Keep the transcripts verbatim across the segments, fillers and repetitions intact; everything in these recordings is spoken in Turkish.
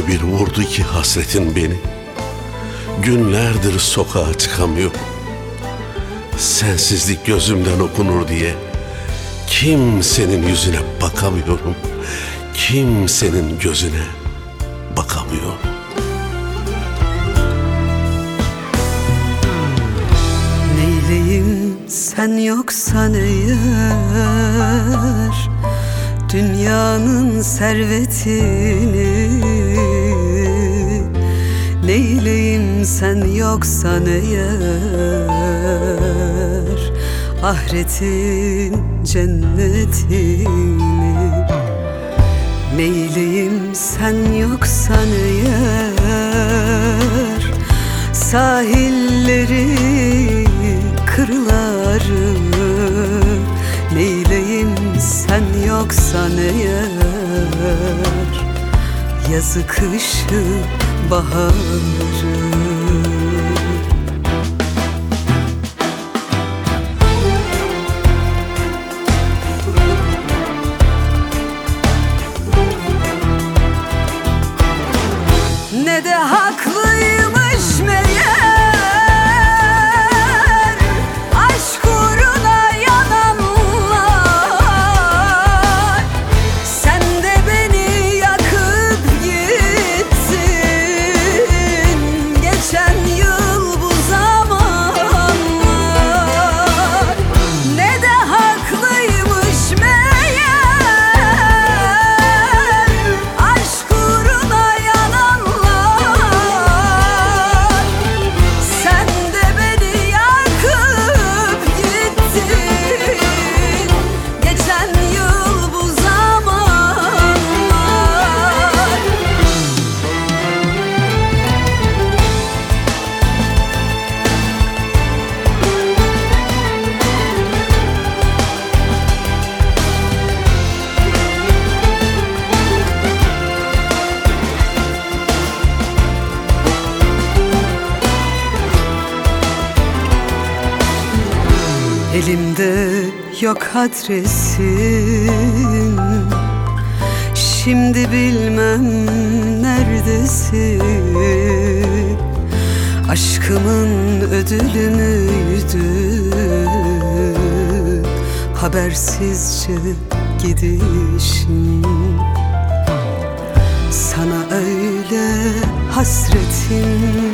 Öyle bir vurdu ki hasretin beni, günlerdir sokağa çıkamıyorum. Sensizlik gözümden okunur diye kimsenin yüzüne bakamıyorum. Kimsenin gözüne bakamıyorum. Neyleyim sen yoksan eğer dünyanın servetini, neyleyim sen yoksan eğer ahiretin cennetini, neyleyim sen yoksan eğer sahilleri kırları, neyleyim sen yoksan eğer yazı kışı baharı. Ne de haklıymış meğer aşk uğruna yananlar. Sen de beni yakıp gittin geçen yıl bu zamanlar. Ne de haklıymış meğer aşk uğruna yananlar. Sen de beni yakıp gittin geçen yıl bu zamanlar. Elimde yok adresin, şimdi bilmem neredesin. Aşkımın ödülü müydü habersizce gidişin? Sana öyle hasretim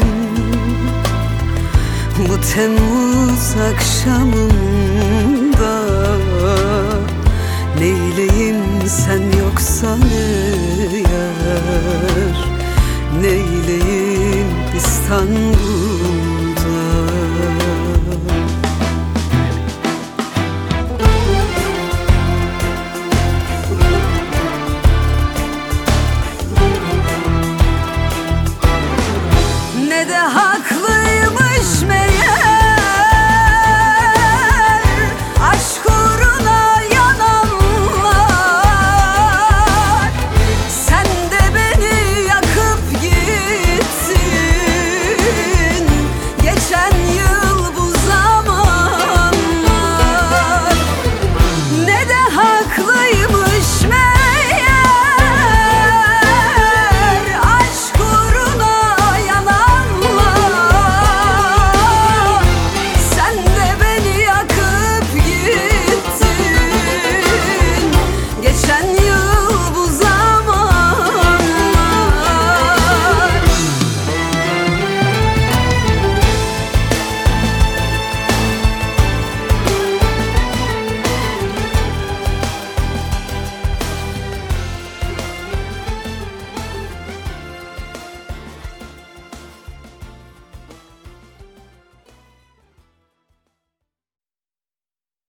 bu Temmuz akşamında, neyleyim sen yoksan eğer, neyleyim İstanbul